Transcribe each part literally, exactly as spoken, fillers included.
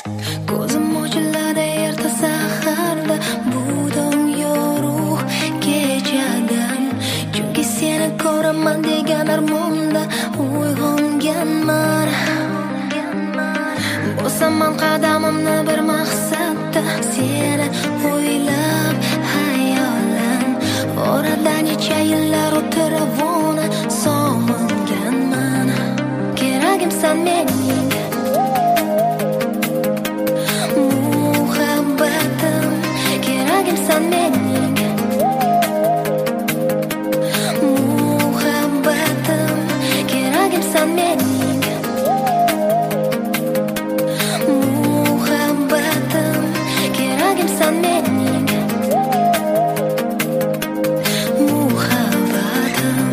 Ko'zim ochiladi erta saharda, bu dunyo ruh kechadan. Chunki seni ko'raman degan armonda uyg'onganman. Bosaman qadamimni bir maqsadda, seni o'ylab hayolan. Oradan necha yillar o'tirib uni sog'inganman. Keragimsan mening muhabbatim, keragimsan mening muhabbatim, keragimsan mening muhabbatim, keragimsan mening muhabbatim.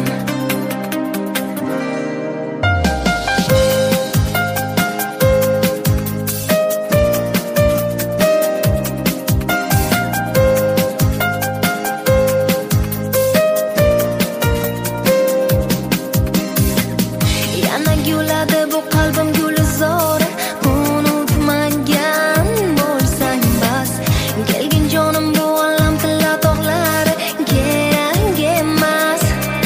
Yana guladi bu qalbim gulzori, unutmagan bo'lsang bas. Kelgin jonim bu olam tilla tog'lari kerak emas.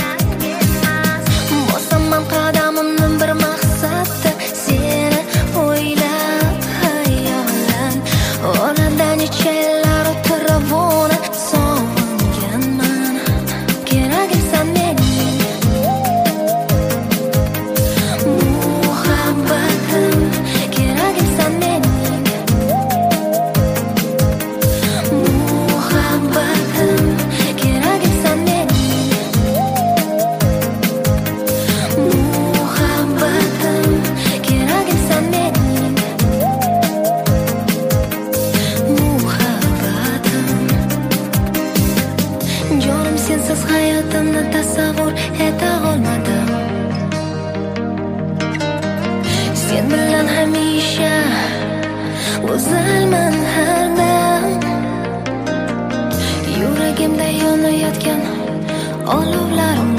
Bosaman qadamimni bir maqsadda, seni o'ylab hayolan. Oradan necha yillar o'tirib uni sog'inganman. Keragimsan mening muhabbatim, keragimsan mening muhabbatim, keragimsan mening muhabbatim, keragimsan mening muhabbatim. Jonim sensiz hayotimni tasavvur eta olmadim. Sen bilan hamisha go'zalman har dam. Yuragimda yonayotgan olovlarim